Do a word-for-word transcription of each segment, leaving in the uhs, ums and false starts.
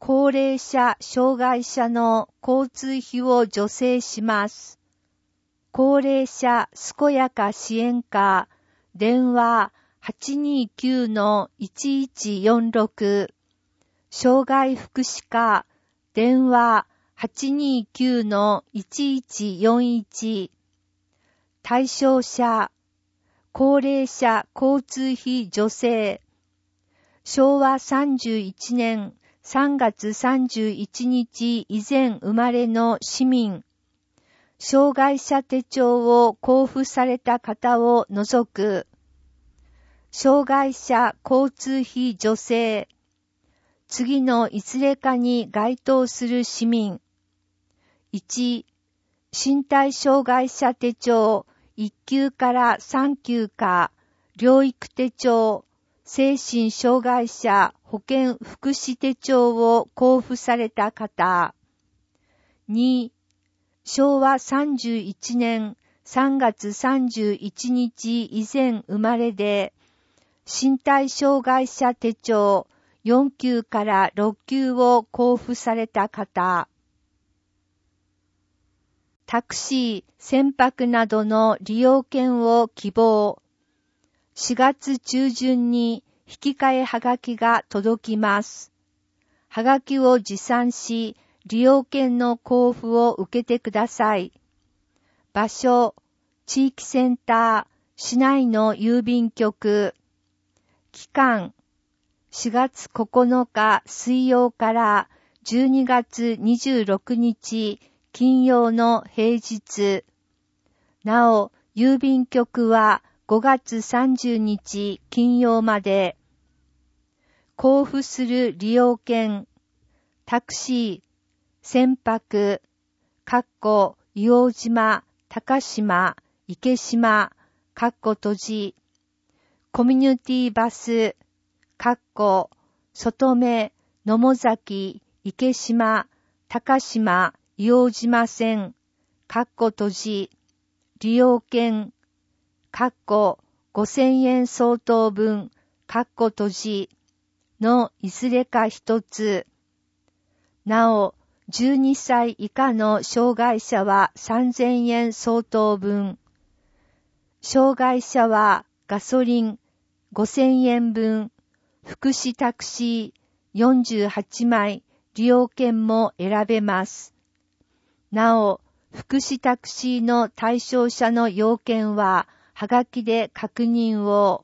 高齢者、障害者の交通費を助成します。高齢者健やか支援課、電話 はちにーきゅうのいちいちよんろく、障害福祉課、電話 はちにーきゅうのいちいちよんいち、対象者、高齢者交通費助成、しょうわさんじゅういちねんさんがつさんじゅういちにち以前生まれの市民、障害者手帳を交付された方を除く、障害者交通費助成、次のいずれかに該当する市民。いち、身体障害者手帳いっきゅうからさんきゅうか、療育手帳、精神障害者保健福祉手帳を交付された方。に、しょうわさんじゅういちねんさんがつさんじゅういちにち以前生まれで、身体障害者手帳よんきゅうからろっきゅうを交付された方。タクシー、船舶などの利用券を希望。しがつちゅうじゅんに引き換えはがきが届きます。はがきを持参し、利用券の交付を受けてください。場所、地域センター、市内の郵便局。期間、しがつここのか水曜からじゅうにがつにじゅうろくにち金曜の平日。なお、郵便局はごがつさんじゅうにち金曜まで。交付する利用券、タクシー、船舶、かっこ硫黄島、高島、池島、かっこ閉じ、コミュニティバス、かっこ外目、野母崎、池島、高島、硫黄島線、かっこ閉じ、利用券、かっこごせんえん相当分、かっこ閉じのいずれか一つ。なお、じゅうにさい以下の障害者はさんぜんえん相当分。障害者はガソリンごせんえん分、福祉タクシーよんじゅうはちまい利用券も選べます。なお、福祉タクシーの対象者の要件は、はがきで確認を。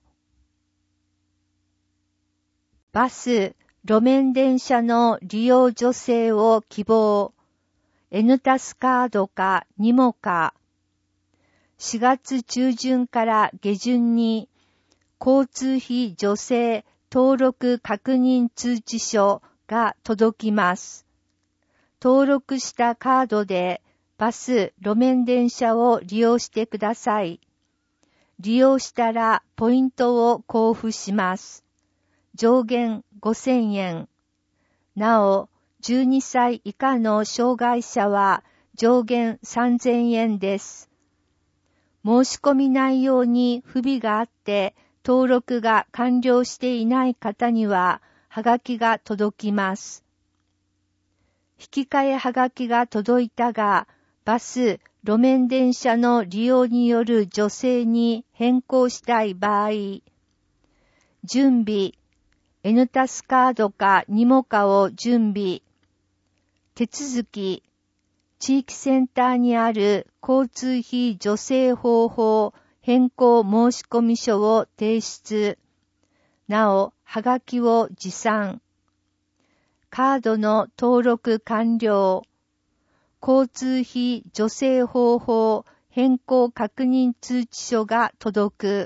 バス、路面電車の利用助成を希望。エヌタスカードかニモか。しがつちゅうじゅんから下旬に、交通費助成登録確認通知書が届きます。登録したカードでバス、路面電車を利用してください。利用したらポイントを交付します。上限ごせんえん。なお、じゅうにさい以下の障害者は上限さんぜんえんです。申し込み内容に不備があって登録が完了していない方にははがきが届きます。引き換えはがきが届いたが、バス、路面電車の利用による助成に変更したい場合、準備、エヌタスカードかニモかを準備。手続き、地域センターにある交通費助成方法変更申込書を提出。なお、はがきを持参。カードの登録完了。交通費助成方法変更確認通知書が届く。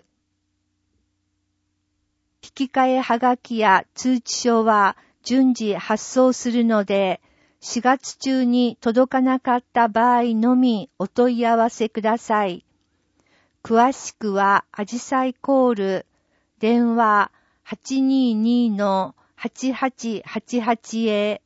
引き換えはがきや通知書は順次発送するので、しがつ中に届かなかった場合のみお問い合わせください。詳しくはあじさいコール、電話 はちにーにーのはちはちはちはち へ。